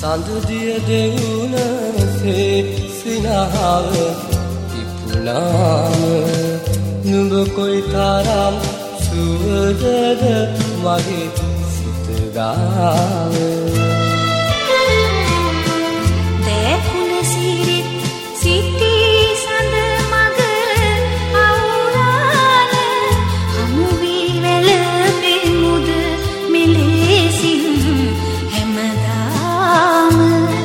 සඳදිය දෙවුනසේ සිනහව ඉපුණාම නුඹ කොයි තරම් සුවදද මගේ සිත ගාව දැකුණ සිරිත් සිටි සඳ මග අවුරාල හමු වී වැළපෙමුද මෙලෙසින් හැමදාම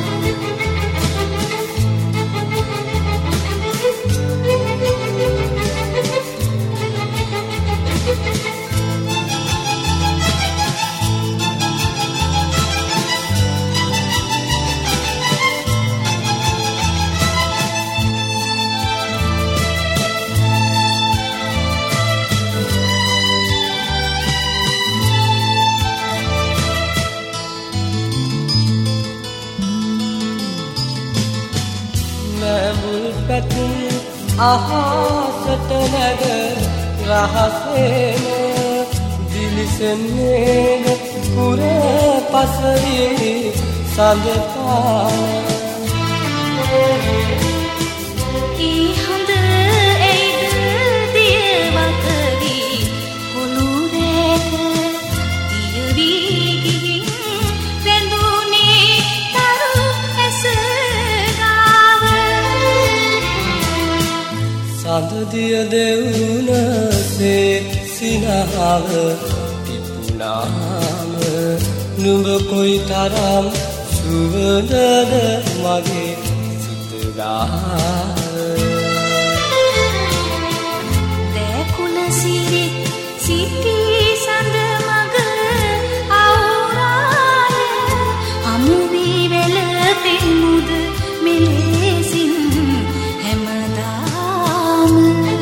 නැඹුල් පැතුම් අහසට නැග රහසේම දිලිසෙන්නේද පුර පසවී සඳපාන ඊ හොඳ එයිද දියවත වී කොළු රැක දිය වී ගිහින් රැඳුනේ තරු ඇස ගාව සඳදිය දෙවුනසේ සිනහව ඉපුණාම නුඹ කොයි තරම් සුවදද මගේ සිත ගාව දැකුණ සිරිත් සිටි සඳ මග අවුරාල හමු වී වැළපෙමුද මෙලෙසින් හැමදාම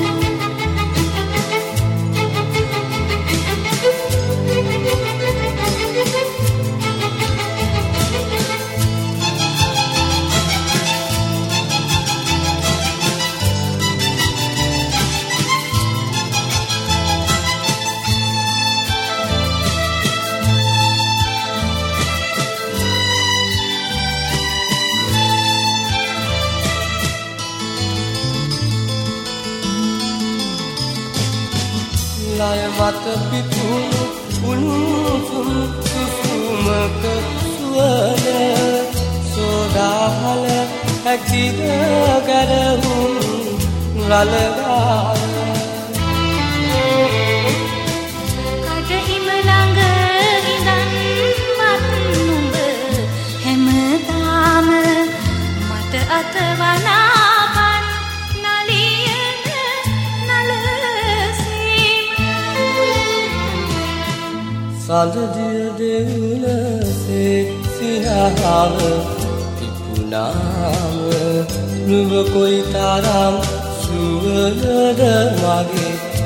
ලය මත පිපුණු උණුසුම් සුසුමක සුවන සෝදාහල හැකිද ගැරහුම් රළගාන කඩහිම ළඟ ඉඳන් මත් නුඹ හැමදාම මට අතවනාපන් නලියන නලසීම සඳදිය දෙවුනසේ සිනහව ඉපුණාම නුඹ කොයි තරම් සුවදද මගේ